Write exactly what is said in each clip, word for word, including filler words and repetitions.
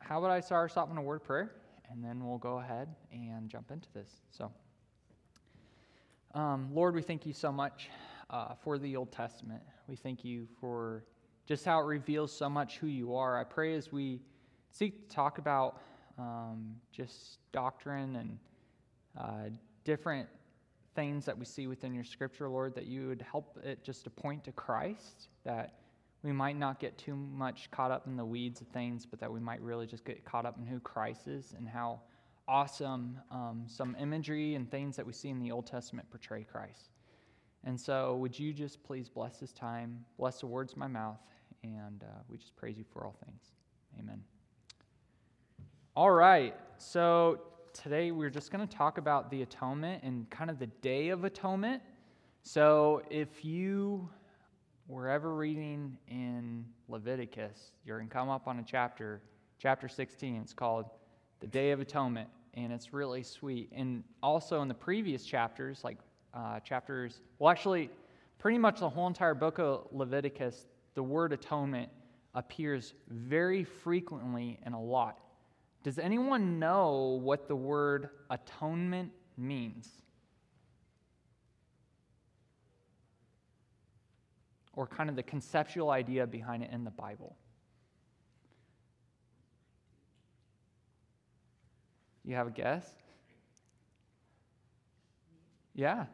how about I start us off in a word of prayer, and then we'll go ahead and jump into this. So, um, Lord, we thank you so much uh, for the Old Testament. We thank you for just how it reveals so much who you are. I pray as we seek to talk about um, just doctrine and uh, different things that we see within your scripture, Lord, that you would help it just to point to Christ, that we might not get too much caught up in the weeds of things, but that we might really just get caught up in who Christ is and how awesome um, some imagery and things that we see in the Old Testament portray Christ. And so would you just please bless this time, bless the words of my mouth, and uh, we just praise you for all things. Amen. All right, so today we're just going to talk about the atonement and kind of the Day of Atonement. So if you were ever reading in Leviticus, you're going to come up on a chapter, chapter sixteen. It's called the Day of Atonement, and it's really sweet. And also in the previous chapters, like uh, chapters, well, actually, pretty much the whole entire book of Leviticus, the word atonement appears very frequently and a lot. Does anyone know what the word atonement means? Or kind of the conceptual idea behind it in the Bible? Do you have a guess? Yeah.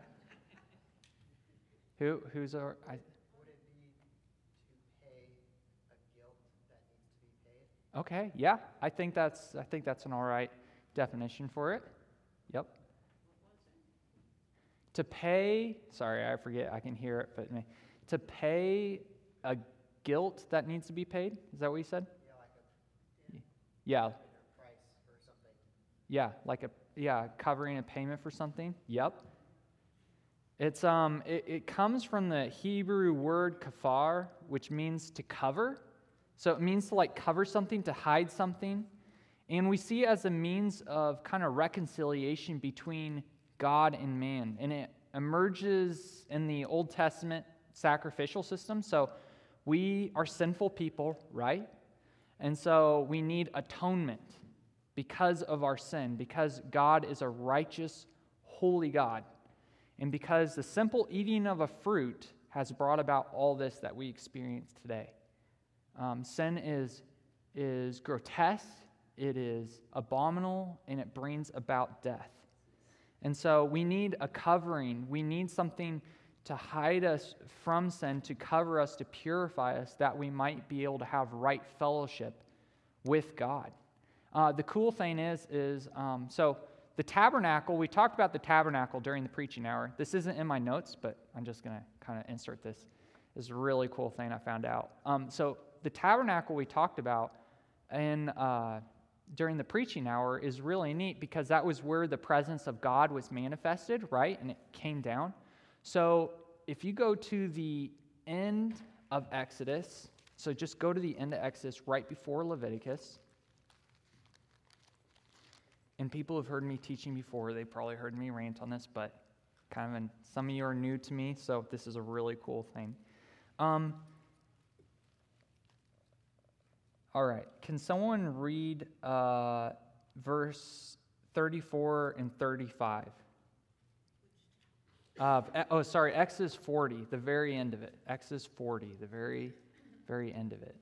Who? Who's our? I, Would it be to pay a guilt that needs to be paid? okay. Yeah. I think that's. I think that's an all right definition for it. Yep. To pay. Sorry, I forget. I can hear it, but to pay a guilt that needs to be paid. Is that what you said? Yeah, like a Yeah. price for something. Yeah, like a yeah, covering a payment for something. Yep. It's um it, it comes from the Hebrew word kafar, which means to cover. So it means to like cover something, to hide something. And we see it as a means of kind of reconciliation between God and man. And it emerges in the Old Testament sacrificial system. So we are sinful people, right? And so we need atonement because of our sin, because God is a righteous, holy God, and because the simple eating of a fruit has brought about all this that we experience today. Um, sin is, is grotesque, it is abominable, and it brings about death. And so we need a covering. We need something to hide us from sin, to cover us, to purify us, that we might be able to have right fellowship with God. Uh, the cool thing is, is um, so the tabernacle, we talked about the tabernacle during the preaching hour. This isn't in my notes, but I'm just going to kind of insert this. This is a really cool thing I found out. Um, so the tabernacle we talked about in, uh, during the preaching hour is really neat because that was where the presence of God was manifested, right? And it came down. So if you go to the end of Exodus, so just go to the end of Exodus right before Leviticus. And people have heard me teaching before. They probably heard me rant on this, but kind of, an, some of you are new to me, so this is a really cool thing. Um, all right. Can someone read uh, verse thirty-four and thirty-five? Uh, oh, sorry, Exodus forty, the very end of it. Exodus forty, the very, very end of it.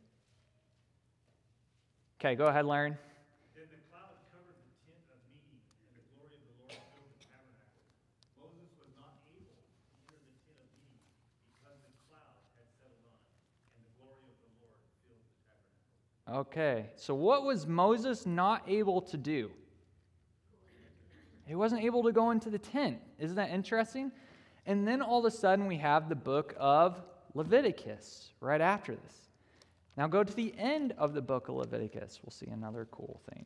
Okay, go ahead, Larry. Then the cloud covered the tent of meeting, and the glory of the Lord filled the tabernacle. Moses was not able to enter the tent of meeting because the cloud had settled on it, and the glory of the Lord filled the tabernacle. Okay, so what was Moses not able to do? He wasn't able to go into the tent. Isn't that interesting? And then all of a sudden we have the book of Leviticus right after this. Now go to the end of the book of Leviticus. We'll see another cool thing.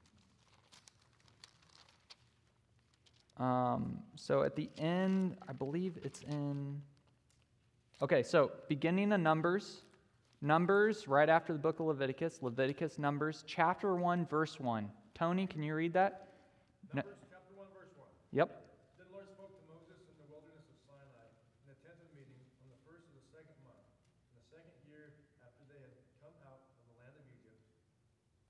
Um, so at the end, I believe it's in... Okay, so beginning of Numbers. Numbers right after the book of Leviticus. Leviticus, Numbers, chapter one, verse one. Tony, can you read that? Numbers chapter one, verse one. Yep. Then the Lord spoke to Moses in the wilderness of Sinai in the tent of meeting on the first of the second month, in the second year after they had come out of the land of Egypt.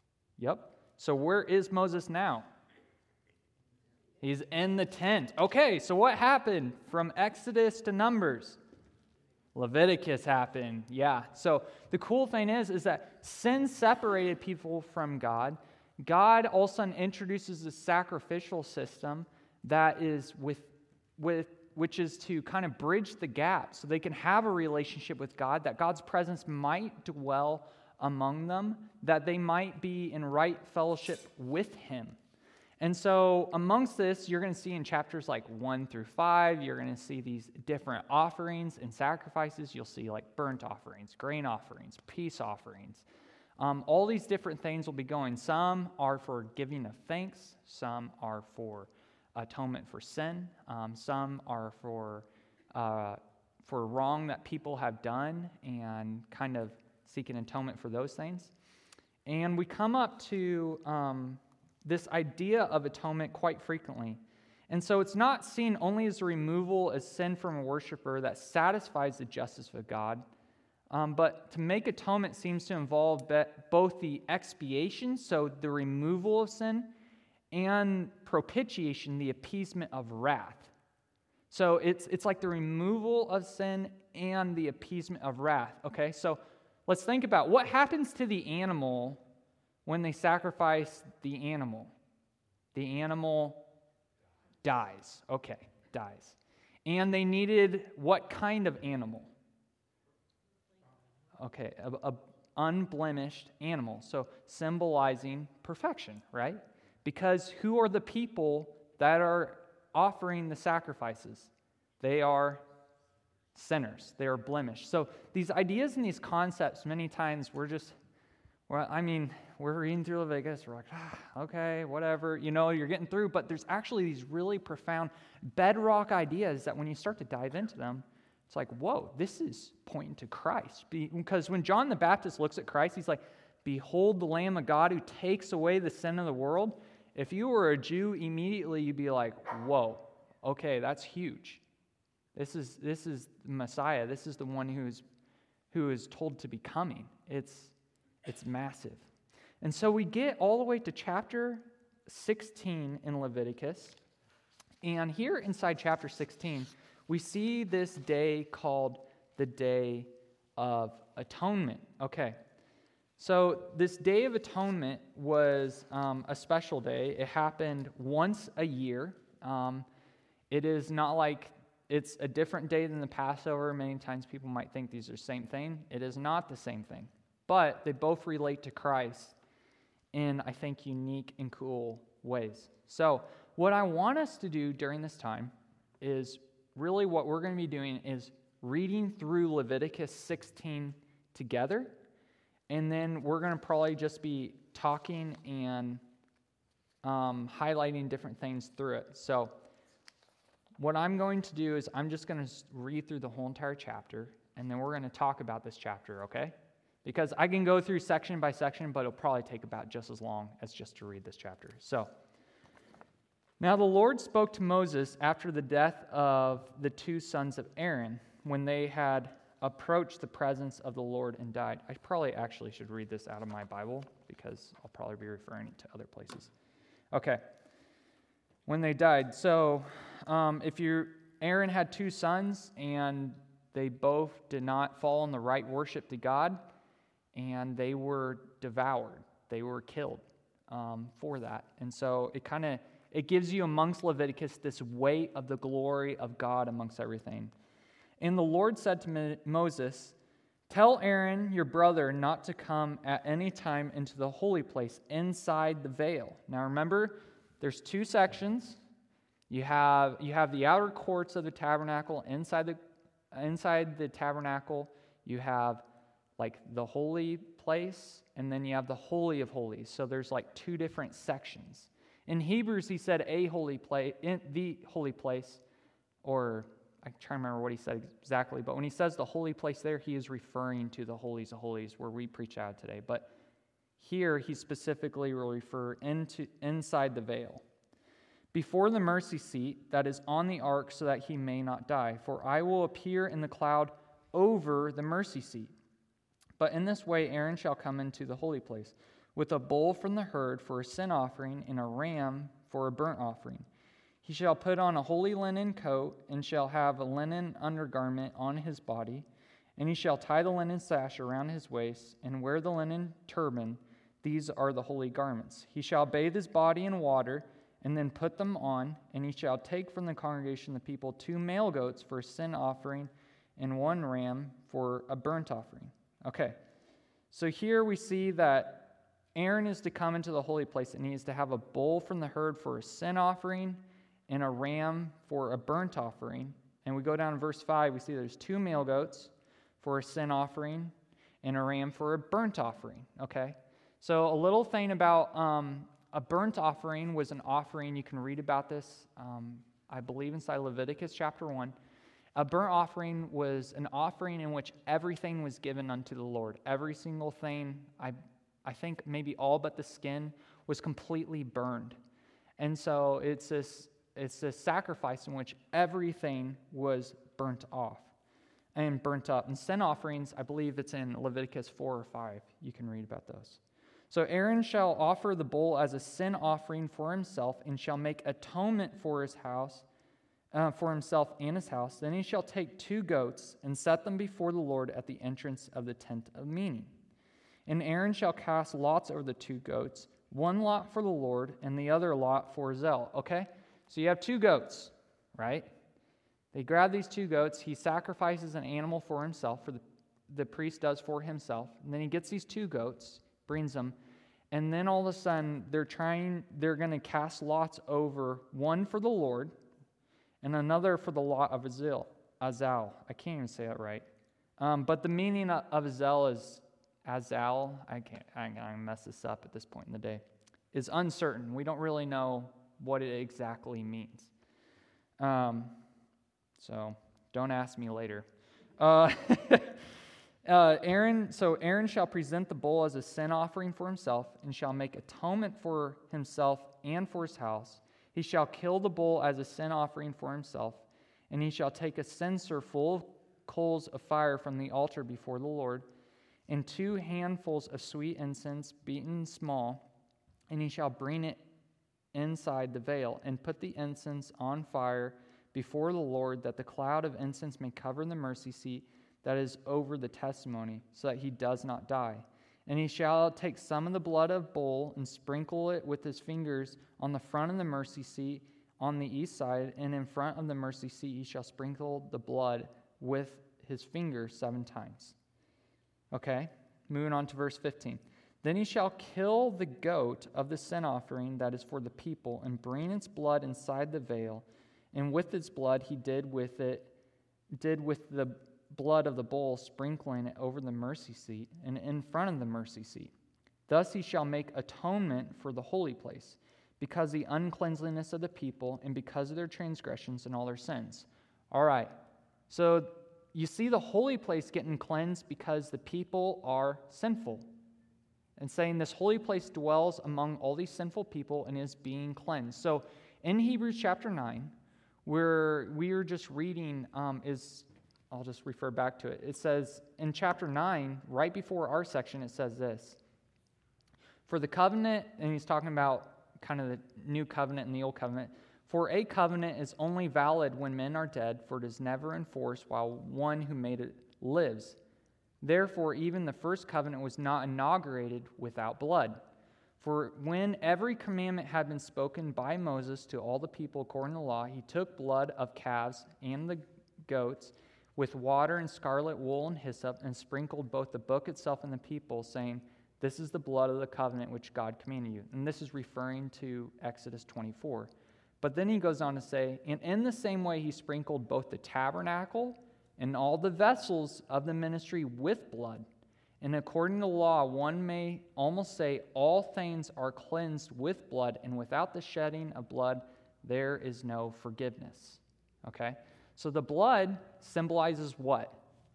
Yep. So where is Moses now? He's in the tent. Okay, so what happened from Exodus to Numbers? Leviticus happened. Yeah. So the cool thing is, is that sin separated people from God. God all of a sudden introduces a sacrificial system that is with, with, which is to kind of bridge the gap so they can have a relationship with God, that God's presence might dwell among them, that they might be in right fellowship with Him. And so amongst this, you're going to see in chapters like one through five, you're going to see these different offerings and sacrifices. You'll see like burnt offerings, grain offerings, peace offerings. Um, all these different things will be going. Some are for giving of thanks. Some are for atonement for sin. Um, some are for uh, for wrong that people have done and kind of seeking atonement for those things. And we come up to um, this idea of atonement quite frequently. And so it's not seen only as a removal of sin from a worshiper that satisfies the justice of God, um, but to make atonement seems to involve be- both the expiation, so the removal of sin, and propitiation, the appeasement of wrath. So it's it's like the removal of sin and the appeasement of wrath. Okay, so let's think about what happens to the animal when they sacrifice the animal. The animal dies. Okay, dies. And they needed what kind of animal? Okay, a, a unblemished animal. So symbolizing perfection, right? Because who are the people that are offering the sacrifices? They are sinners. They are blemished. So these ideas and these concepts, many times we're just, well, I mean, we're reading through Leviticus, we're like, ah, okay, whatever, you know, you're getting through, but there's actually these really profound bedrock ideas that when you start to dive into them, it's like, whoa, this is pointing to Christ. Because when John the Baptist looks at Christ, he's like, behold the Lamb of God who takes away the sin of the world. If you were a Jew, immediately you'd be like, whoa, okay, that's huge. This is this is Messiah. This is the one who's who is told to be coming. It's it's massive. And so we get all the way to chapter sixteen in Leviticus. And here inside chapter sixteen, we see this day called the Day of Atonement. Okay. So this Day of Atonement was um, a special day. It happened once a year. Um, it is not like it's a different day than the Passover. Many times people might think these are the same thing. It is not the same thing. But they both relate to Christ in, I think, unique and cool ways. So what I want us to do during this time is really what we're going to be doing is reading through Leviticus sixteen together. And then we're going to probably just be talking and um, highlighting different things through it. So what I'm going to do is I'm just going to read through the whole entire chapter, and then we're going to talk about this chapter, okay? Because I can go through section by section, but it'll probably take about just as long as just to read this chapter. So, now the Lord spoke to Moses after the death of the two sons of Aaron, when they had approached the presence of the Lord and died. I probably actually should read this out of my Bible, because I'll probably be referring to other places. Okay. When they died. So, um, if you Aaron had two sons, and they both did not fall in the right worship to God, and they were devoured. They were killed um, for that. And so it kind of, it gives you amongst Leviticus this weight of the glory of God amongst everything. And the Lord said to Moses, tell Aaron, your brother, not to come at any time into the holy place inside the veil. Now remember, there's two sections. You have you have the outer courts of the tabernacle. Inside the inside the tabernacle, you have like the holy place, and then you have the Holy of Holies. So there's like two different sections. In Hebrews, he said a holy place, in the holy place, or I'm trying to remember what he said exactly, but when he says the holy place there, he is referring to the holies of holies where we preach out today. But here, he specifically will refer into inside the veil, before the mercy seat that is on the ark, so that he may not die. For I will appear in the cloud over the mercy seat. But in this way Aaron shall come into the holy place, with a bull from the herd for a sin offering and a ram for a burnt offering. He shall put on a holy linen coat and shall have a linen undergarment on his body, and he shall tie the linen sash around his waist and wear the linen turban. These are the holy garments. He shall bathe his body in water and then put them on, and he shall take from the congregation the people two male goats for a sin offering and one ram for a burnt offering. Okay, so here we see that Aaron is to come into the holy place, and he is to have a bull from the herd for a sin offering and a ram for a burnt offering. And we go down to verse five, we see there's two male goats for a sin offering and a ram for a burnt offering. Okay, so a little thing about um, a burnt offering was an offering. You can read about this, um, I believe, inside Leviticus chapter one. A burnt offering was an offering in which everything was given unto the Lord. Every single thing, I, I think maybe all but the skin, was completely burned. And so it's this, it's this sacrifice in which everything was burnt off and burnt up. And sin offerings, I believe it's in Leviticus four or five. You can read about those. So Aaron shall offer the bull as a sin offering for himself and shall make atonement for his house, uh, for himself and his house. Then he shall take two goats and set them before the Lord at the entrance of the tent of meeting. And Aaron shall cast lots over the two goats, one lot for the Lord and the other lot for Zell. Okay? So you have two goats, right? They grab these two goats. He sacrifices an animal for himself, for the, the priest does for himself. And then he gets these two goats, brings them, and then all of a sudden they're trying, they're going to cast lots over, one for the Lord and another for the lot of Azil, Azal. I can't even say that right. Um, but the meaning of Azal is Azal. I can't. I'm going to mess this up at this point in the day. Is uncertain. We don't really know what it exactly means. Um, so don't ask me later. Uh, Uh, Aaron, so Aaron shall present the bull as a sin offering for himself and shall make atonement for himself and for his house. He shall kill the bull as a sin offering for himself, and he shall take a censer full of coals of fire from the altar before the Lord, and two handfuls of sweet incense beaten small, and he shall bring it inside the veil, and put the incense on fire before the Lord, that the cloud of incense may cover the mercy seat that is over the testimony, so that he does not die. And he shall take some of the blood of bull and sprinkle it with his fingers on the front of the mercy seat on the east side, and in front of the mercy seat he shall sprinkle the blood with his fingers seven times. Okay, moving on to verse fifteen. Then he shall kill the goat of the sin offering that is for the people, and bring its blood inside the veil, and with its blood he did with it, did with the blood of the bull, sprinkling it over the mercy seat and in front of the mercy seat. Thus he shall make atonement for the holy place, because the uncleanliness of the people and because of their transgressions and all their sins. All right, so you see the holy place getting cleansed because the people are sinful. And saying this holy place dwells among all these sinful people and is being cleansed. So in Hebrews chapter nine, where we are just reading um, is... I'll just refer back to it. It says in chapter nine, right before our section, it says this. For the covenant, and he's talking about kind of the new covenant and the old covenant. For a covenant is only valid when men are dead, for it is never enforced while one who made it lives. Therefore, even the first covenant was not inaugurated without blood. For when every commandment had been spoken by Moses to all the people according to the law, he took blood of calves and the goats, with water and scarlet wool and hyssop, and sprinkled both the book itself and the people, saying, this is the blood of the covenant which God commanded you. And this is referring to Exodus twenty-four. But then he goes on to say, and in the same way he sprinkled both the tabernacle and all the vessels of the ministry with blood. And according to law, one may almost say all things are cleansed with blood, and without the shedding of blood, there is no forgiveness. Okay? So the blood symbolizes what?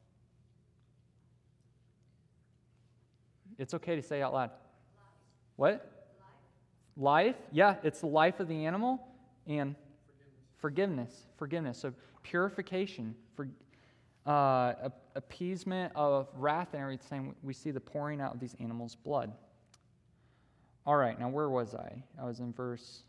It's okay to say out loud. Life. What? Life. Life? Yeah, it's the life of the animal and forgiveness. Forgiveness. Forgiveness. So purification, for, uh, appeasement of wrath and everything. We see the pouring out of these animals' blood. All right, now where was I? I was in verse...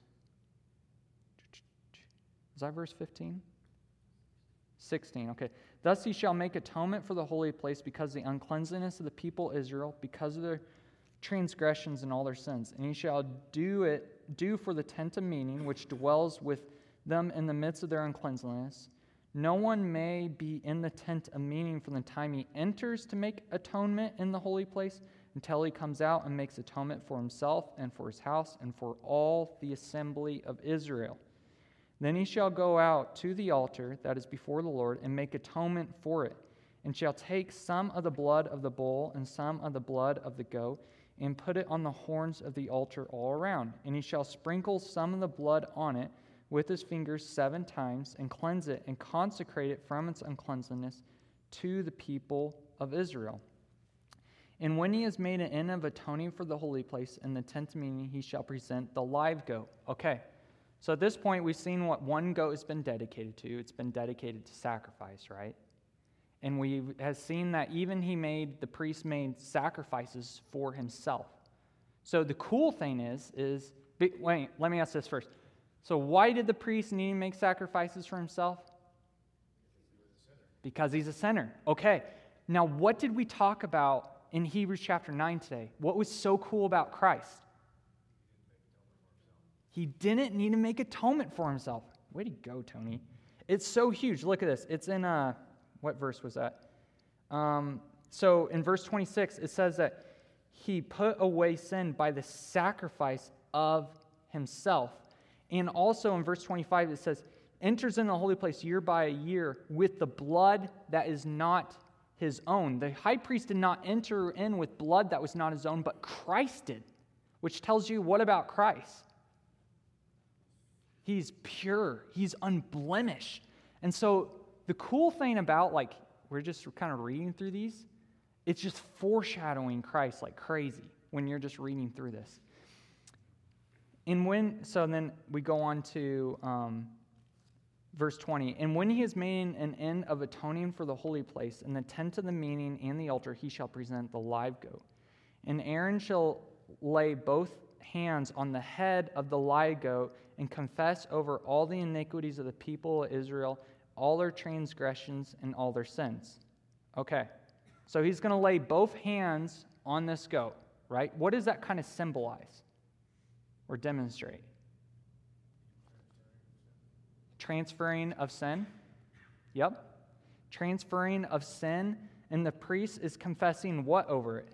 Was that verse fifteen? sixteen, okay. Thus he shall make atonement for the holy place because of the uncleanness of the people Israel, because of their transgressions and all their sins. And he shall do it, do for the tent of meeting, which dwells with them in the midst of their uncleanness. No one may be in the tent of meeting from the time he enters to make atonement in the holy place until he comes out and makes atonement for himself and for his house and for all the assembly of Israel. Then he shall go out to the altar that is before the Lord and make atonement for it, and shall take some of the blood of the bull and some of the blood of the goat, and put it on the horns of the altar all around. And he shall sprinkle some of the blood on it with his fingers seven times, and cleanse it, and consecrate it from its uncleanness to the people of Israel. And when he has made an end of atoning for the holy place in the tent of meeting, he shall present the live goat. Okay. So at this point, we've seen what one goat has been dedicated to. It's been dedicated to sacrifice, right? And we have seen that even he made, the priest made sacrifices for himself. So the cool thing is, is, wait, let me ask this first. So why did the priest need to make sacrifices for himself? Because he's a sinner. Okay. Now, what did we talk about in Hebrews chapter nine today? What was so cool about Christ? He didn't need to make atonement for himself. Way to go, Tony. It's so huge. Look at this. It's in, uh, what verse was that? Um, so in verse twenty-six, it says that he put away sin by the sacrifice of himself. And also in verse twenty-five, it says, enters in the holy place year by year with the blood that is not his own. The high priest did not enter in with blood that was not his own, but Christ did, which tells you what about Christ? He's pure. He's unblemished. And so the cool thing about, like, we're just kind of reading through these, it's just foreshadowing Christ like crazy when you're just reading through this. And when, so then we go on to um, verse twenty. And when he has made an end of atoning for the holy place, in the tent of the meeting and the altar, he shall present the live goat. And Aaron shall lay both hands on the head of the live goat and confess over all the iniquities of the people of Israel, all their transgressions and all their sins. Okay, so he's going to lay both hands on this goat, right? What does that kind of symbolize or demonstrate? Transferring of sin. Yep. Transferring of sin, and the priest is confessing what over it?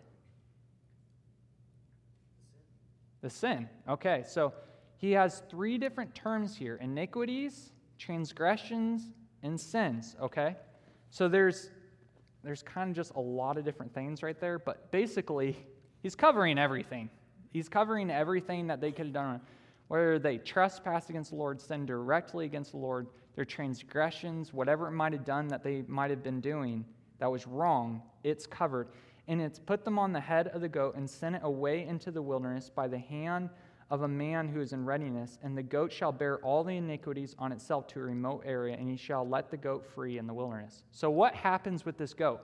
The sin. Okay, so he has three different terms here: iniquities, transgressions, and sins. Okay, so there's there's kind of just a lot of different things right there, but basically he's covering everything. He's covering everything that they could have done, whether they trespass against the Lord, sin directly against the Lord, their transgressions, whatever it might have done that they might have been doing that was wrong, it's covered. And it's put them on the head of the goat and sent it away into the wilderness by the hand of a man who is in readiness. And the goat shall bear all the iniquities on itself to a remote area, and he shall let the goat free in the wilderness. So what happens with this goat?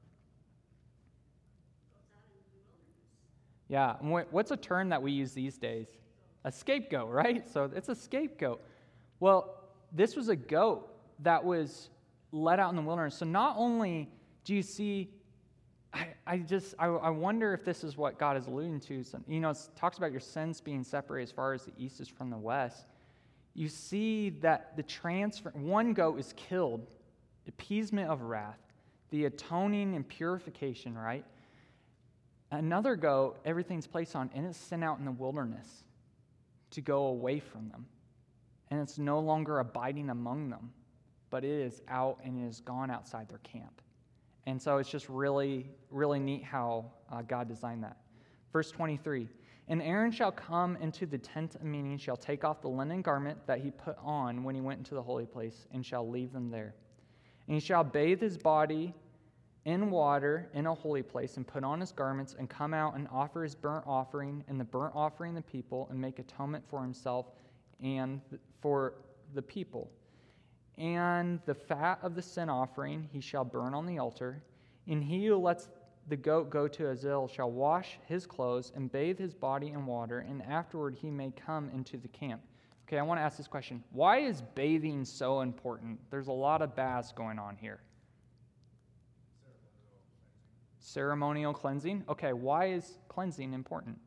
Yeah, what's a term that we use these days? A scapegoat, right? So it's a scapegoat. Well, this was a goat that was let out in the wilderness. So not only do you see, I, I just, I, I wonder if this is what God is alluding to. So, you know, it talks about your sins being separated as far as the east is from the west. You see that the transfer, one goat is killed, appeasement of wrath, the atoning and purification, right? Another goat, everything's placed on, and it's sent out in the wilderness to go away from them. And it's no longer abiding among them, but it is out and it is gone outside their camp. And so it's just really, really neat how uh, God designed that. Verse twenty-three, and Aaron shall come into the tent of meeting, shall take off the linen garment that he put on when he went into the holy place, and shall leave them there. And he shall bathe his body in water in a holy place, and put on his garments, and come out and offer his burnt offering and the burnt offering of the people, and make atonement for himself and for the people. And the fat of the sin offering he shall burn on the altar, and he who lets the goat go to Azil shall wash his clothes and bathe his body in water, and afterward he may come into the camp. Okay, I want to ask this question. Why is bathing so important? There's a lot of baths going on here. Ceremonial cleansing. Okay, why is cleansing important?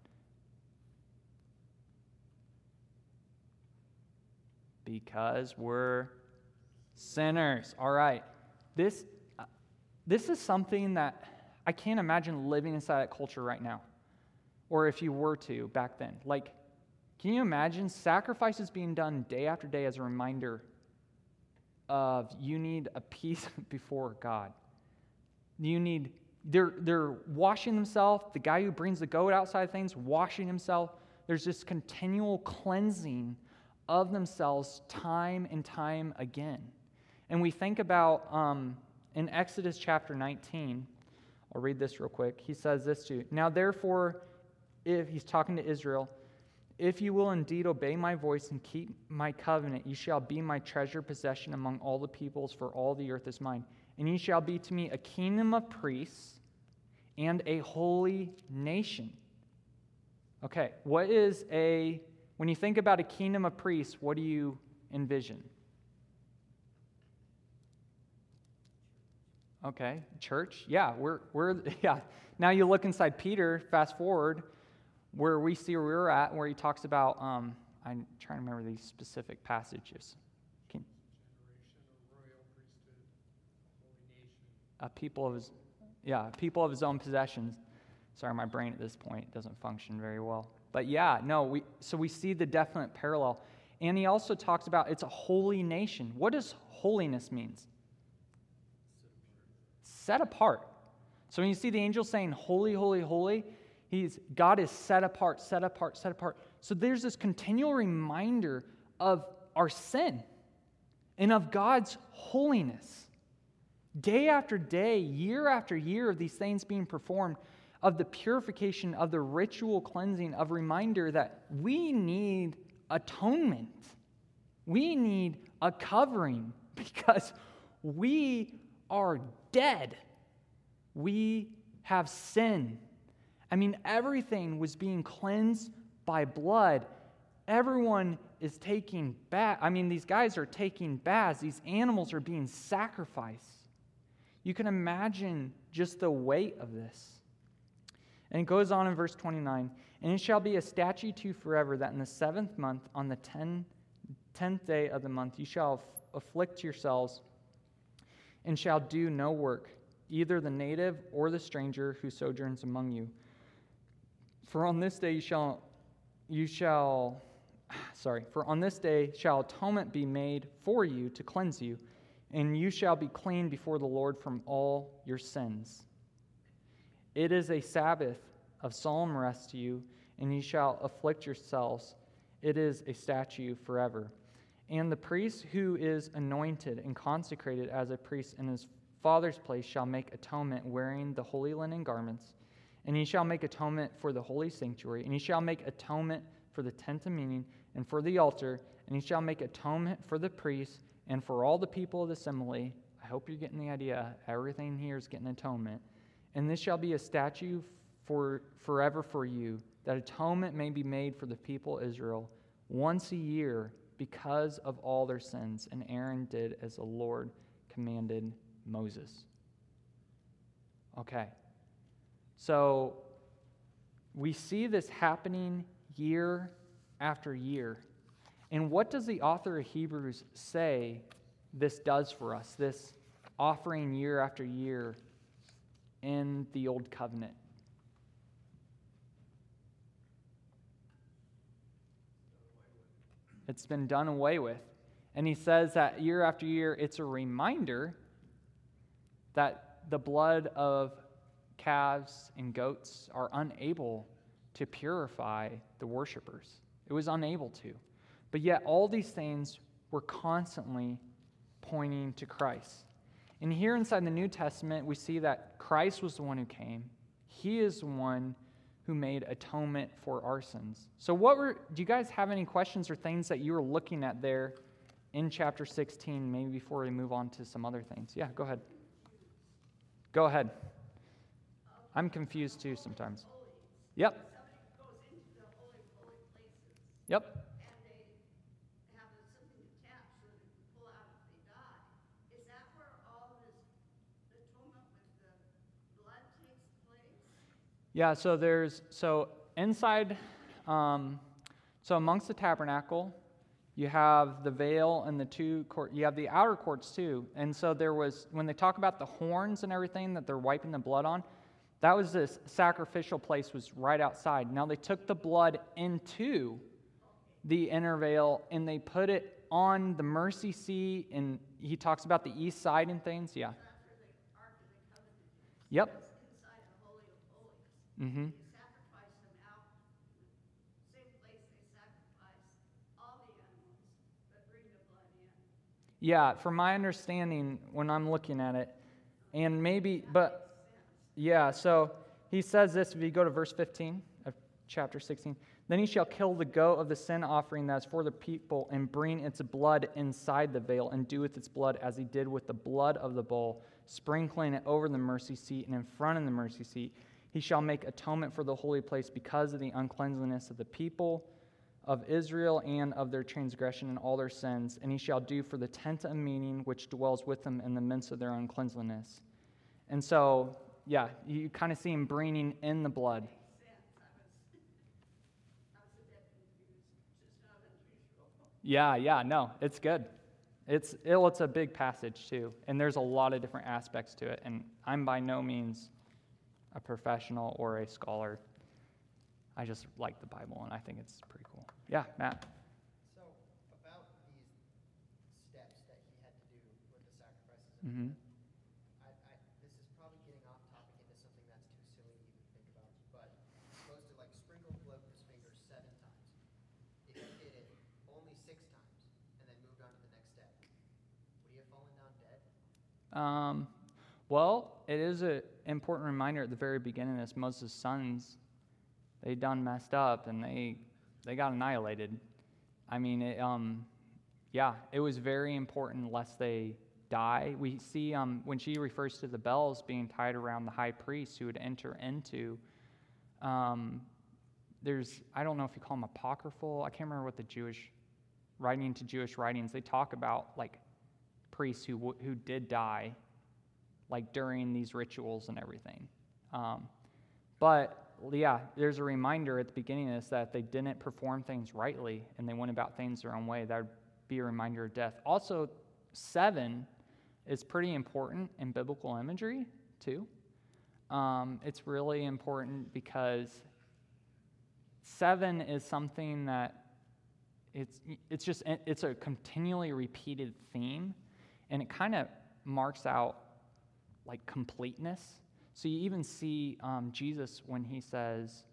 Because we're sinners. All right. This, uh, this is something that I can't imagine living inside that culture right now. Or if you were to back then. Like, can you imagine sacrifices being done day after day as a reminder of you need a peace before God? You need, they're, they're washing themselves. The guy who brings the goat outside things, washing himself. There's this continual cleansing of themselves time and time again. And we think about um, in Exodus chapter nineteen, I'll read this real quick. He says this to you. Now therefore, if he's talking to Israel, if you will indeed obey my voice and keep my covenant, you shall be my treasured possession among all the peoples, for all the earth is mine. And you shall be to me a kingdom of priests and a holy nation. Okay, what is a, when you think about a kingdom of priests, what do you envision? Okay, church. Yeah, we're, we're, yeah. Now you look inside Peter, fast forward, where we see where we're at, where he talks about, um, I'm trying to remember these specific passages. Can, a people of his, yeah, a people of his own possessions. Sorry, my brain at this point doesn't function very well. But yeah, no, we so we see the definite parallel. And he also talks about it's a holy nation. What does holiness means? Set apart. So when you see the angel saying, holy, holy, holy, he's God is set apart, set apart, set apart. So there's this continual reminder of our sin and of God's holiness. Day after day, year after year of these things being performed, of the purification, of the ritual cleansing, of reminder that we need atonement. We need a covering because we are dead. We have sin. I mean, everything was being cleansed by blood. Everyone is taking baths. I mean, these guys are taking baths. These animals are being sacrificed. You can imagine just the weight of this. And it goes on in verse twenty-nine. And it shall be a statute to you forever that in the seventh month, on the ten, tenth day of the month, you shall afflict yourselves and shall do no work, either the native or the stranger who sojourns among you. For on this day you shall, you shall, sorry, for on this day shall atonement be made for you to cleanse you, and you shall be clean before the Lord from all your sins. It is a Sabbath of solemn rest to you, and you shall afflict yourselves. It is a statute forever. And the priest who is anointed and consecrated as a priest in his father's place shall make atonement wearing the holy linen garments. And he shall make atonement for the holy sanctuary. And he shall make atonement for the tent of meeting and for the altar. And he shall make atonement for the priests and for all the people of the assembly. I hope you're getting the idea. Everything here is getting atonement. And this shall be a statute for forever for you, that atonement may be made for the people of Israel once a year because of all their sins. And Aaron did as the Lord commanded Moses. Okay. So we see this happening year after year. And what does the author of Hebrews say this does for us, this offering year after year in the Old Covenant? It's been done away with. And he says that year after year, it's a reminder that the blood of calves and goats are unable to purify the worshipers. It was unable to. But yet all these things were constantly pointing to Christ. And here inside the New Testament, we see that Christ was the one who came. He is the one who made atonement for our sins. So what were, do you guys have any questions or things that you were looking at there in chapter sixteen, maybe before we move on to some other things? Yeah, go ahead. Go ahead. Um, I'm confused too sometimes. Yep. Somebody goes into the holy of holy places Yep. and they have a- something attached so they can pull out if they die. Is that where all this atonement with the blood takes place? Yeah, so there's, so inside, um, so amongst the tabernacle, you have the veil and the two court, you have the outer courts too. And so there was, when they talk about the horns and everything that they're wiping the blood on, that was this sacrificial place was right outside. Now they took the blood into the inner veil and they put it on the mercy seat, and he talks about the east side and things. Yeah. That's where the Ark of the Covenant is. Yep. It's inside the holy of holies. Mm-hmm. They sacrifice them out, same place they sacrifice all the animals, but bring the blood in. Yeah, from my understanding, when I'm looking at it, and maybe, but yeah, so he says this if you go to verse fifteen of chapter sixteen. Then he shall kill the goat of the sin offering that is for the people and bring its blood inside the veil and do with its blood as he did with the blood of the bull, sprinkling it over the mercy seat and in front of the mercy seat. He shall make atonement for the holy place because of the uncleanliness of the people of Israel and of their transgression and all their sins. And he shall do for the tent of meeting which dwells with them in the midst of their uncleanliness. And so, yeah, you kind of see him bringing in the blood. Makes sense. I was, I was a bit confused. It's just not unusual. Yeah, yeah, no, it's good. It's it, well, it's a big passage too, and there's a lot of different aspects to it. And I'm by no means a professional or a scholar. I just like the Bible, and I think it's pretty cool. Yeah, Matt. So about these steps that he had to do with the sacrifices and Mm-hmm. I, I, this is probably getting off topic into something that's too silly to even think about, but he's supposed to like sprinkle blood with his fingers seven times. If he did it only six times and then moved on to the next step, would he have fallen down dead? Um, well, it is an important reminder at the very beginning of this. Moses' sons, they done messed up and they they got annihilated. I mean, it, um, yeah, it was very important lest they die. We see um, when she refers to the bells being tied around the high priest who would enter into. Um, there's I don't know if you call them apocryphal. I can't remember what the Jewish writing into Jewish writings. They talk about like priests who w- who did die, like during these rituals and everything. Um, but yeah, there's a reminder at the beginning of this that they didn't perform things rightly and they went about things their own way. That would be a reminder of death. Also, seven is pretty important in biblical imagery too. Um, it's really important because seven is something that it's it's just it's a continually repeated theme, and it kind of marks out like completeness. So you even see um, Jesus when he says,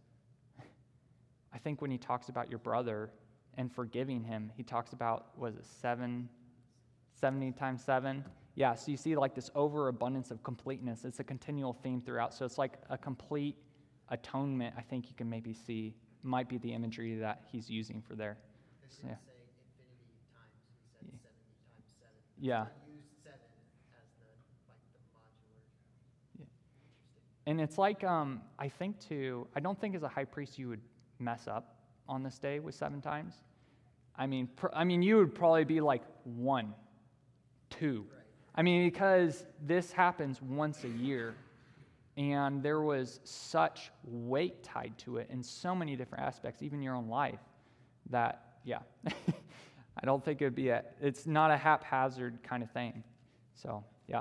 I think when he talks about your brother and forgiving him, he talks about, was it seven, seventy times seven? Yeah, so you see like this overabundance of completeness. It's a continual theme throughout. So it's like a complete atonement, I think you can maybe see, might be the imagery that he's using for there. This So, didn't yeah. say infinity times, he said Yeah. seventy times seven. Yeah. So he used seven as the, like, the modular. Yeah. Interesting. And it's like, um, I think too, I don't think as a high priest you would mess up on this day with seven times. I mean, pr- I mean, you would probably be like one, two. Right. I mean, because this happens once a year, and there was such weight tied to it in so many different aspects, even your own life, that, yeah, I don't think it would be a, it's not a haphazard kind of thing. So, yeah.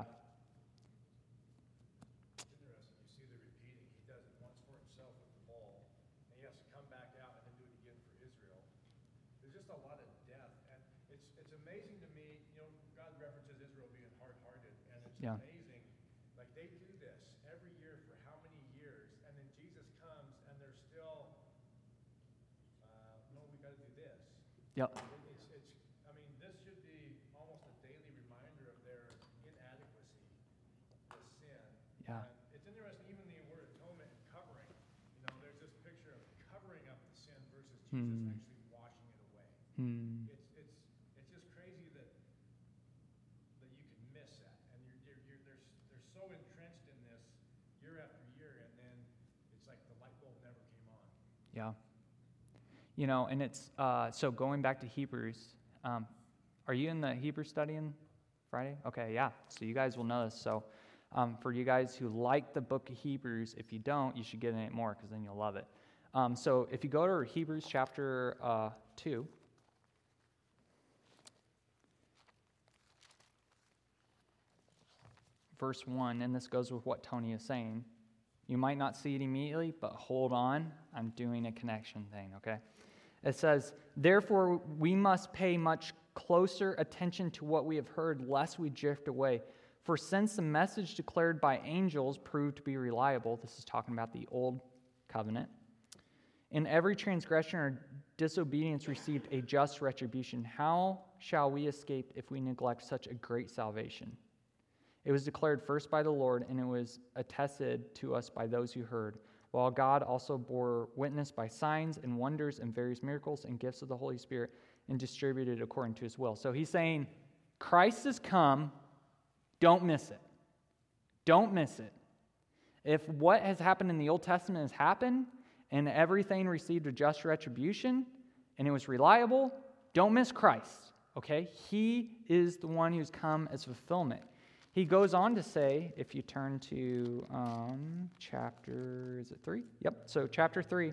It's interesting, you see the repeating, he does it once for himself with the ball, and he has to come back out and then do it again for Israel. There's just a lot of depth, and it's it's amazing to me, you know, God references Israel being hard-hearted, and it's Yeah. amazing, like they do this every year for how many years, and then Jesus comes, and they're still, uh, no, we gotta do this. Yep. It- It's, it's, I mean, this should be almost a daily reminder of their inadequacy, the sin. Yeah. And it's interesting, even the word atonement and covering, you know, there's this picture of covering up the sin versus Jesus Hmm. actually washing it away. Hmm. It's, it's, it's just crazy that, that you can miss that. And you're, you're, you're, they're, s- they're so entrenched in this year after year, and then Yeah. You know, and it's, uh, so going back to Hebrews, um, are you in the Hebrew studying Friday? Okay, yeah. So you guys will know this. So um, for you guys who like the book of Hebrews, if you don't, you should get in it more because then you'll love it. Um, so if you go to Hebrews chapter uh, two, verse one, and this goes with what Tony is saying. You might not see it immediately, but hold on. I'm doing a connection thing, okay? It says, therefore, we must pay much closer attention to what we have heard, lest we drift away. For since the message declared by angels proved to be reliable, this is talking about the old covenant, in every transgression or disobedience received a just retribution, how shall we escape if we neglect such a great salvation? It was declared first by the Lord, and it was attested to us by those who heard, while God also bore witness by signs and wonders and various miracles and gifts of the Holy Spirit and distributed according to his will. So he's saying, Christ has come, don't miss it. Don't miss it. If what has happened in the Old Testament has happened, and everything received a just retribution, and it was reliable, don't miss Christ, okay? He is the one who's come as fulfillment. He goes on to say, if you turn to um, chapter, is it three? Yep, so chapter three.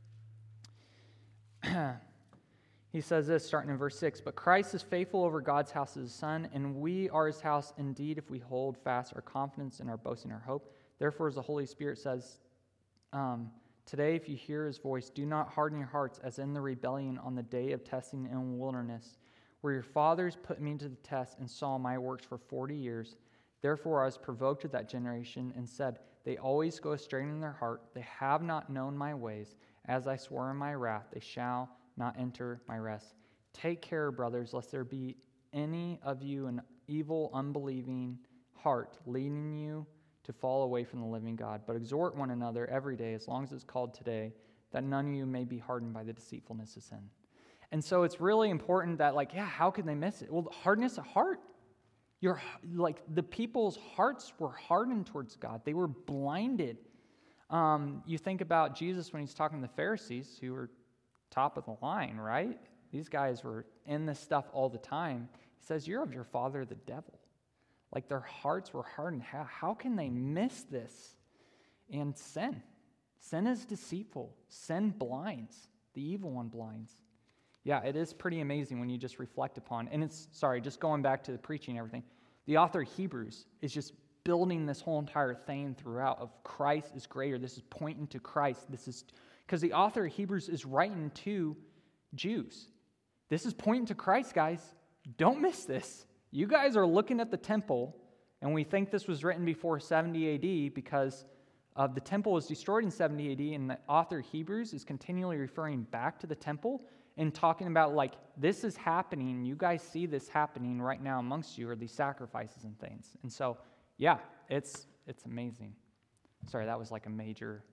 He says this, starting in verse six, but Christ is faithful over God's house as his son, and we are his house indeed if we hold fast our confidence and our boast and our hope. Therefore, as the Holy Spirit says, um, today if you hear his voice, do not harden your hearts as in the rebellion on the day of testing in the wilderness, where your fathers put me to the test and saw my works for forty years. Therefore I was provoked at that generation and said, they always go astray in their heart. They have not known my ways. As I swore in my wrath, they shall not enter my rest. Take care, brothers, lest there be any of you an evil, unbelieving heart leading you to fall away from the living God. But exhort one another every day, as long as it's called today, that none of you may be hardened by the deceitfulness of sin. And so it's really important that, like, yeah, how could they miss it? Well, hardness of heart. Your, like, the people's hearts were hardened towards God. They were blinded. Um, you think about Jesus when he's talking to the Pharisees, who were top of the line, right? These guys were in this stuff all the time. He says, you're of your father, the devil. Like, their hearts were hardened. How, how can they miss this? And sin. Sin is deceitful. Sin blinds. The evil one blinds. Yeah, it is pretty amazing when you just reflect upon, and it's, sorry, just going back to the preaching and everything, the author of Hebrews is just building this whole entire thing throughout of Christ is greater. This is pointing to Christ. This is, because the author of Hebrews is writing to Jews. This is pointing to Christ, guys. Don't miss this. You guys are looking at the temple, and we think this was written before seventy A D because uh, the temple was destroyed in seventy A D, and the author of Hebrews is continually referring back to the temple and talking about, like, this is happening. You guys see this happening right now amongst you, or these sacrifices and things. And so, yeah, it's it's amazing. Sorry, that was like a major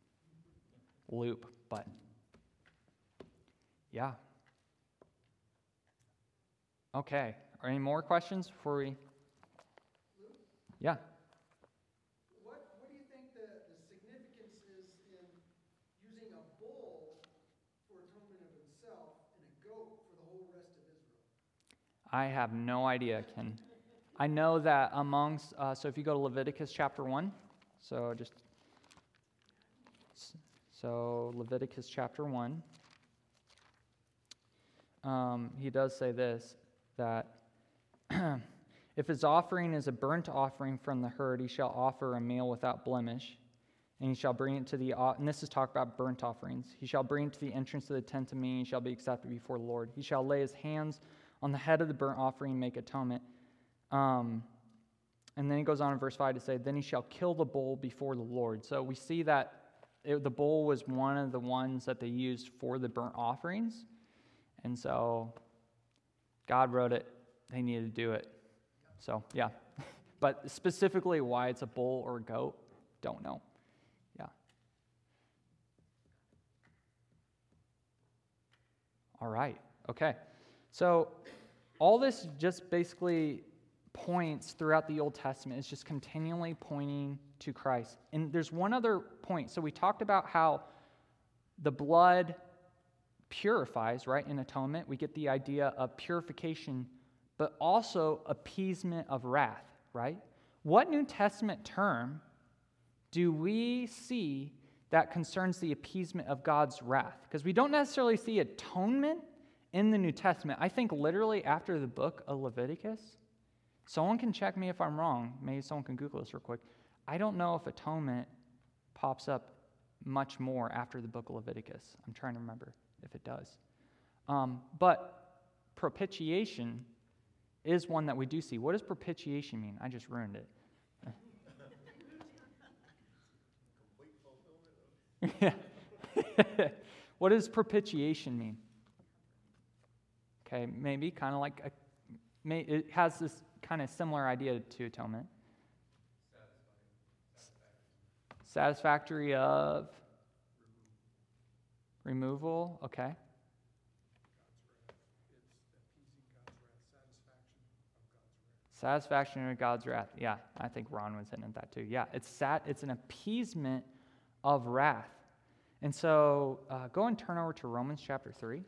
loop, but yeah. Okay. Are any more questions before we? Yeah. What, what do you think the, the significance is in using a bull for atonement of himself and a goat for the whole rest of Israel? I have no idea, Ken. I know that amongst, uh, so if you go to Leviticus chapter one, so just, so Leviticus chapter one, um, he does say this, that if his offering is a burnt offering from the herd, he shall offer a male without blemish, and he shall bring it to the, and this is talk about burnt offerings, he shall bring it to the entrance of the tent of meeting, he shall be accepted before the Lord. He shall lay his hands on the head of the burnt offering and make atonement. Um, and then he goes on in verse five to say, then he shall kill the bull before the Lord. So we see that it, the bull was one of the ones that they used for the burnt offerings. And so God wrote it. They needed to do it. So, yeah. But specifically why it's a bull or a goat, don't know. Yeah. All right. Okay. So all this just basically points throughout the Old Testament. It's just continually pointing to Christ. And there's one other point. So we talked about how the blood purifies, right? In atonement, we get the idea of purification, but also appeasement of wrath, right? What New Testament term do we see that concerns the appeasement of God's wrath? Because we don't necessarily see atonement in the New Testament. I think literally after the book of Leviticus, someone can check me if I'm wrong. Maybe someone can Google this real quick. I don't know if atonement pops up much more after the book of Leviticus. I'm trying to remember if it does. Um, but propitiation is one that we do see. What does propitiation mean? I just ruined it. Yeah. What does propitiation mean? Okay, maybe kind of like a, may, it has this kind of similar idea to atonement. Satisfactory of removal. Okay. Satisfaction of God's wrath. Yeah, I think Ron was hitting at that too. Yeah, it's sat. It's an appeasement of wrath. And so uh, go and turn over to Romans chapter three.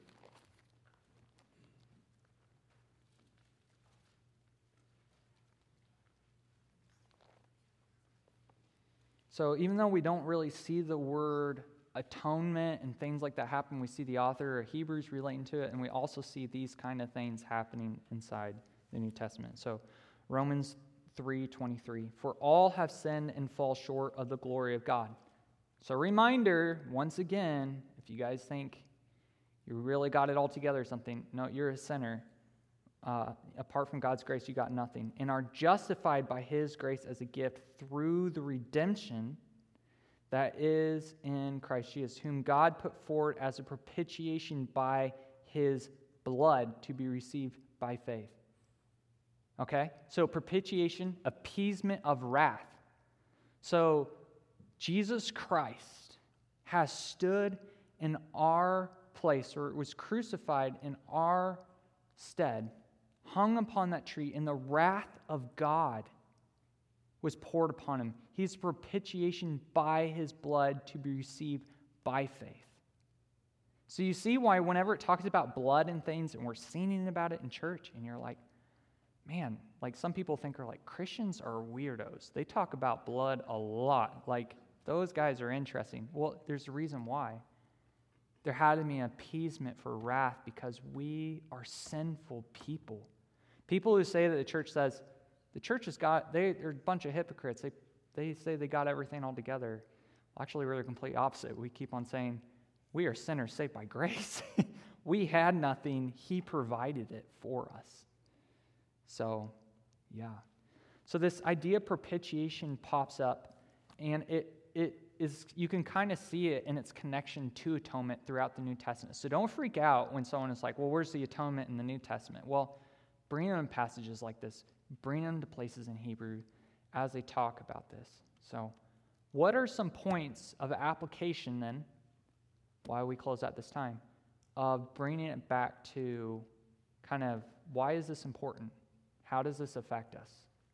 So even though we don't really see the word atonement and things like that happen, we see the author of Hebrews relating to it, and we also see these kind of things happening inside the New Testament. So Romans three twenty-three, for all have sinned and fall short of the glory of God. So reminder, once again, if you guys think you really got it all together or something, no, you're a sinner. Uh, apart from God's grace, you got nothing. And are justified by his grace as a gift through the redemption that is in Christ Jesus, whom God put forward as a propitiation by his blood to be received by faith. Okay? So propitiation, appeasement of wrath. So Jesus Christ has stood in our place, or was crucified in our stead, hung upon that tree, and the wrath of God was poured upon him. He's propitiation by his blood to be received by faith. So you see why whenever it talks about blood and things, and we're singing about it in church, and you're like, man, like some people think are like, Christians are weirdos. They talk about blood a lot. Like, those guys are interesting. Well, there's a reason why. There had to be an appeasement for wrath because we are sinful people. People who say that the church says, the church has got, they, they're a bunch of hypocrites. They, they say they got everything all together. Well, actually, we're the complete opposite. We keep on saying, we are sinners saved by grace. We had nothing. He provided it for us. So, yeah. So this idea of propitiation pops up, and it it is, you can kind of see it in its connection to atonement throughout the New Testament. So don't freak out when someone is like, well, where's the atonement in the New Testament? Well, bring them in passages like this. Bring them to places in Hebrew as they talk about this. So what are some points of application then, while we close out this time, of bringing it back to kind of why is this important? How does this affect us?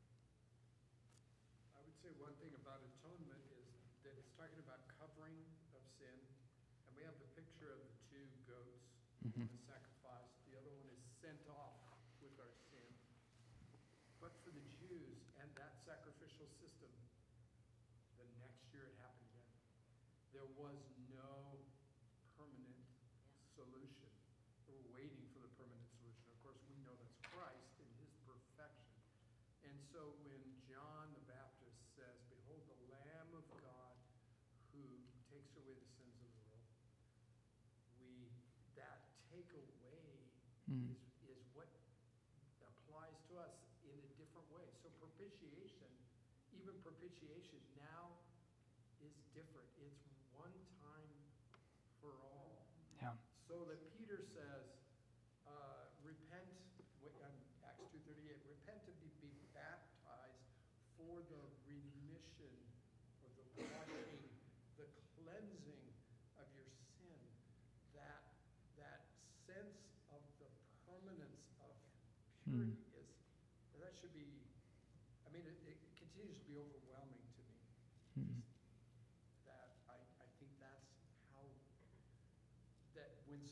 I would say one thing about atonement is that it's talking about covering of sin. And we have the picture of the two goats, Mm-hmm. one is sacrificed, the other one is sent off with our sin. But for the Jews and that sacrificial system, the next year it happened again. There was no permanent solution. They were waiting for the permanent solution. Of course, we know that's Christ in his perfection. And so when John the Baptist says, behold the Lamb of God who takes away the sins of the world, we, that take away Mm. is, is what applies to us in a different way. So propitiation, even propitiation now is different. It's one time for all. Yeah. So that Peter says, uh, repent, wait, um, Acts two thirty-eight, repent and be, be baptized for the remission or the washing, the cleansing of your sin. That that sense of the permanence of purity is, that should be, I mean, it, it continues to be overwhelming to me. Mm. That I, I think that's how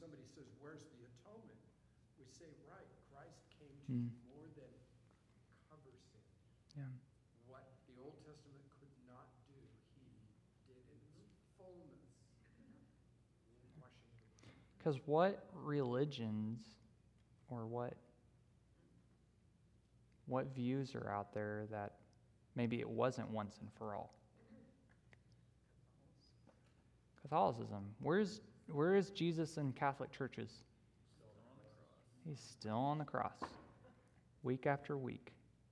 somebody says, where's the atonement? We say, right, Christ came to Mm. more than cover sin. Yeah. What the Old Testament could not do, he did in its fullness. Washing it away. Because what religions or what what views are out there that maybe it wasn't once and for all? Catholicism. Where's where is Jesus in Catholic churches? He's still on the cross, week after week.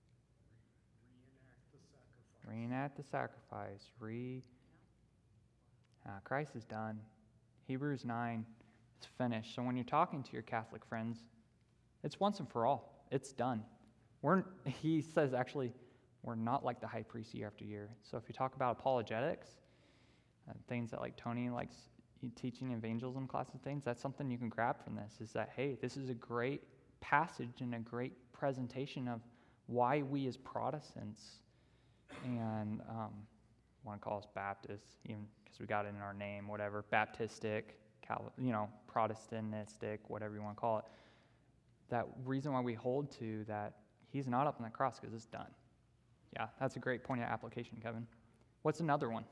Reenact the sacrifice. Reenact the sacrifice. Re. Uh, Christ is done. Hebrews nine is finished. So when you're talking to your Catholic friends, it's once and for all. It's done. We're, he says, actually, we're not like the high priest year after year. So if you talk about apologetics, uh, things that like Tony likes teaching evangelism classes and things, that's something you can grab from this, is that, hey, this is a great passage and a great presentation of why we as Protestants and um, want to call us Baptists, even because we got it in our name, whatever, Baptistic, Cal- you know, Protestantistic, whatever you want to call it, that reason why we hold to that he's not up on the cross because it's done. Yeah, that's a great point of application, Kevin. What's another one?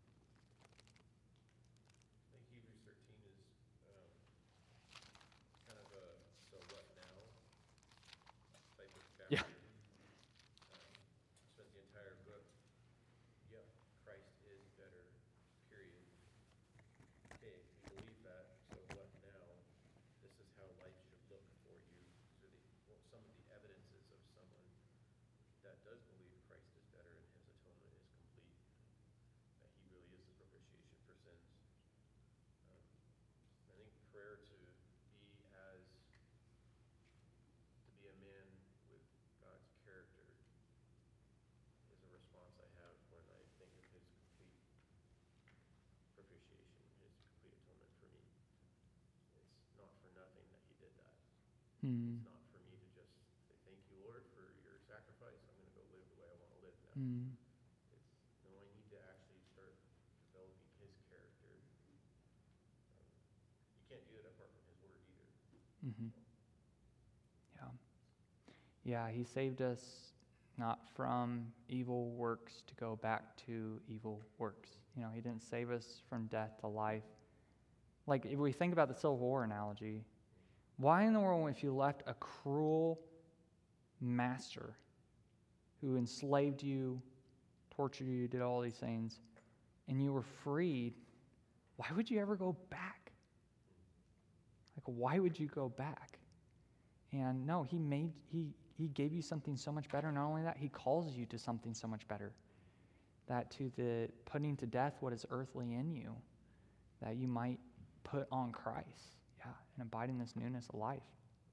I think Hebrews thirteen is um, kind of a so what now type of chapter. Yeah. Um, spent the entire book, yep, Christ is better, period. Okay, if you believe that, so what now? This is how life should look for you. So the, well, some of the evidences of someone that does believe Christ is better and his atonement is complete, that he really is the propitiation for sins. Um, I think prayer to be as, to be a man with God's character is a response I have when I think of his complete propitiation, his complete atonement for me. It's not for nothing that he did that. Hmm. It's not for me to just say, thank you, Lord, for your sacrifice. I'm going to go live the way I want to live now. Hmm. It's, no, I need to actually start developing his character. Um, you can't do it apart from his word either. Mm-hmm. Yeah. Yeah, he saved us not from evil works to go back to evil works. You know, he didn't save us from death to life. Like, if we think about the Civil War analogy, why in the world, if you left a cruel master who enslaved you, tortured you, did all these things, and you were freed, why would you ever go back? Like, why would you go back? And no, he made he he gave you something so much better. Not only that, he calls you to something so much better. That to the putting to death what is earthly in you, that you might put on Christ, yeah, and abide in this newness of life.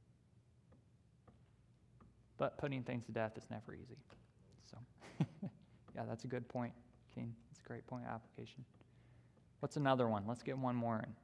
But putting things to death is never easy. So, yeah, that's a good point, Keen. It's a great point of application. What's another one? Let's get one more in.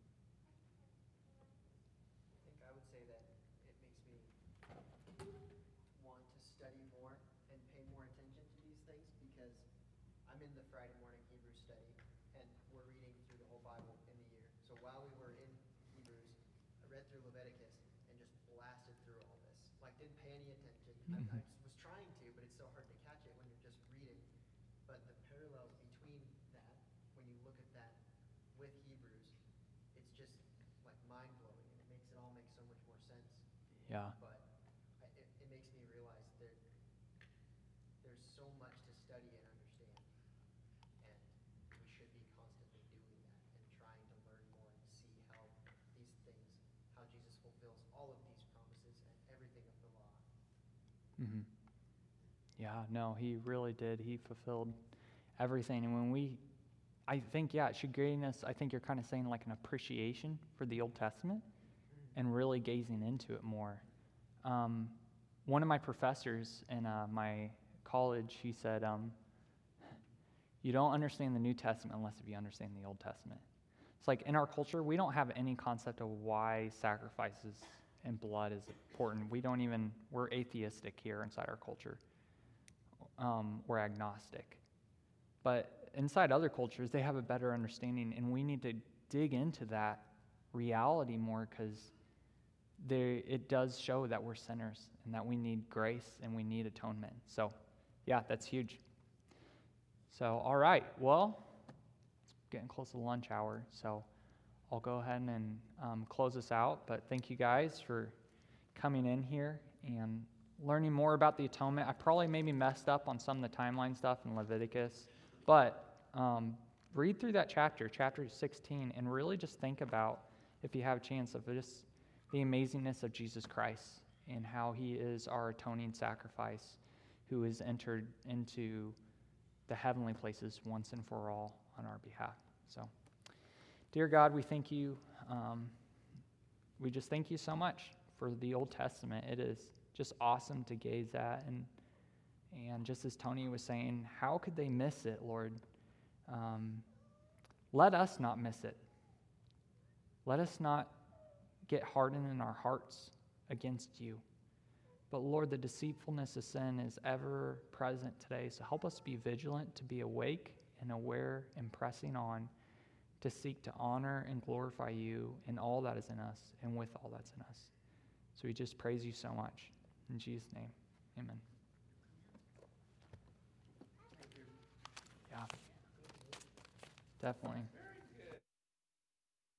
I think I would say that it makes me want to study more and pay more attention to these things, because I'm in the Friday morning Hebrew study, and we're reading through the whole Bible in the year. So while we were in Hebrews, I read through Leviticus and just blasted through all this. Like, didn't pay any attention. I, I was trying to, but it's so hard to catch it when you're just reading. But the parallels between that, when you look at that with Hebrews, it's just like mind-blowing, and it makes it all make so much more sense. Yeah. But I, it, it makes me realize that there's so much to study and understand, and we should be constantly doing that and trying to learn more and see how these things, how Jesus fulfills all of these promises and everything of the law. Mm-hmm. Yeah, no, he really did. He fulfilled everything. And when we, I think, yeah, it should gain us, I think you're kind of saying like an appreciation for the Old Testament and really gazing into it more. Um, one of my professors in uh, my college, he said, um, you don't understand the New Testament unless if you understand the Old Testament. It's like in our culture, we don't have any concept of why sacrifices and blood is important. We don't even, we're atheistic here inside our culture. Um, we're agnostic. But inside other cultures, they have a better understanding, and we need to dig into that reality more, because there it does show that we're sinners and that we need grace and we need atonement. So, yeah, that's huge. So, all right, well, it's getting close to lunch hour, so I'll go ahead and um, close this out. But thank you guys for coming in here and learning more about the atonement. I probably maybe messed up on some of the timeline stuff in Leviticus, but um, read through that chapter, chapter sixteen, and really just think about, if you have a chance, of just the amazingness of Jesus Christ and how he is our atoning sacrifice, who has entered into the heavenly places once and for all on our behalf. So, dear God, we thank you. Um, we just thank you so much for the Old Testament. It is just awesome to gaze at. And, and just as Tony was saying, how could they miss it, Lord? Um, let us not miss it. Let us not get hardened in our hearts against you. But Lord, the deceitfulness of sin is ever present today. So help us be vigilant, to be awake and aware and pressing on to seek to honor and glorify you in all that is in us and with all that's in us. So we just praise you so much. In Jesus' name, amen. Thank you. Yeah, definitely.